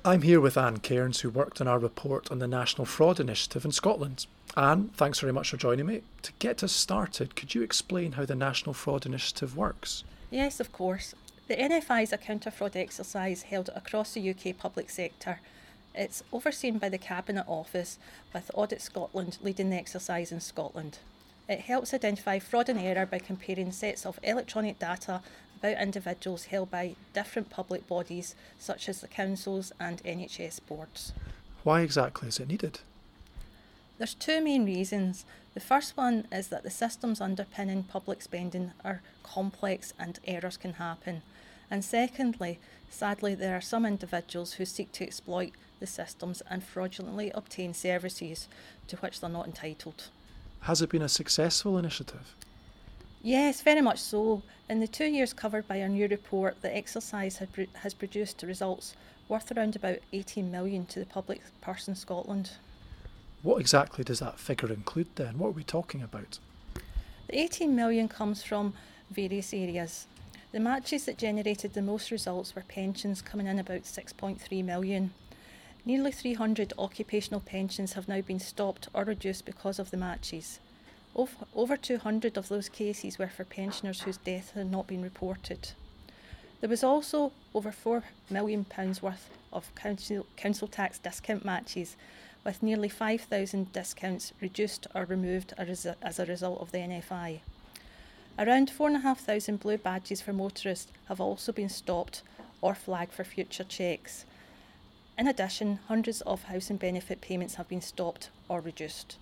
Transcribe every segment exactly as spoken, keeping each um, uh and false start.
I'm here with Anne Cairns, who worked on our report on the National Fraud Initiative in Scotland. Anne, thanks very much for joining me. To get us started, could you explain how the National Fraud Initiative works? Yes, of course. The N F I is a counter-fraud exercise held across the U K public sector. It's overseen by the Cabinet Office, with Audit Scotland leading the exercise in Scotland. It helps identify fraud and error by comparing sets of electronic data about individuals held by different public bodies such as the councils and N H S boards. Why exactly is it needed? There's two main reasons. The first one is that the systems underpinning public spending are complex and errors can happen. And secondly, sadly, there are some individuals who seek to exploit the systems and fraudulently obtain services to which they're not entitled. Has it been a successful initiative? Yes, very much so. In the two years covered by our new report, the exercise had pro- has produced results worth around about eighteen million to the public purse in Scotland. What exactly does that figure include then? What are we talking about? The eighteen million comes from various areas. The matches that generated the most results were pensions, coming in about six point three million. Nearly three hundred occupational pensions have now been stopped or reduced because of the matches. Over two hundred of those cases were for pensioners whose death had not been reported. There was also over four million pounds worth of council, council tax discount matches, with nearly five thousand discounts reduced or removed as a, as a result of the N F I. Around four thousand five hundred blue badges for motorists have also been stopped or flagged for future checks. In addition, hundreds of housing benefit payments have been stopped or reduced.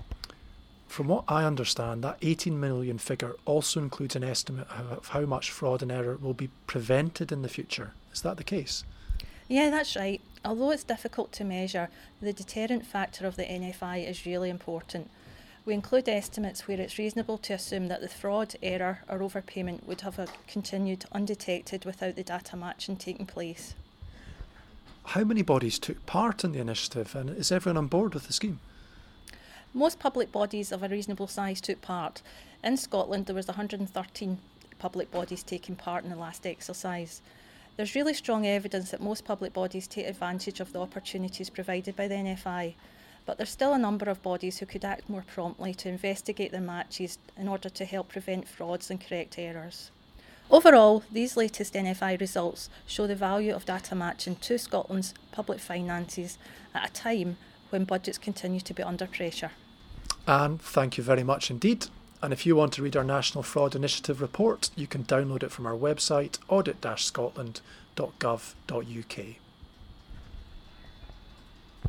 From what I understand, that eighteen million figure also includes an estimate of how much fraud and error will be prevented in the future. Is that the case? Yeah, that's right. Although it's difficult to measure, the deterrent factor of the N F I is really important. We include estimates where it's reasonable to assume that the fraud, error or overpayment would have continued undetected without the data matching taking place. How many bodies took part in the initiative, and is everyone on board with the scheme? Most public bodies of a reasonable size took part. In Scotland, there was one hundred thirteen public bodies taking part in the last exercise. There's really strong evidence that most public bodies take advantage of the opportunities provided by the N F I, but there's still a number of bodies who could act more promptly to investigate their matches in order to help prevent frauds and correct errors. Overall, these latest N F I results show the value of data matching to Scotland's public finances at a time when budgets continue to be under pressure. Anne, thank you very much indeed. And if you want to read our National Fraud Initiative report, you can download it from our website, audit dash scotland dot gov dot U K.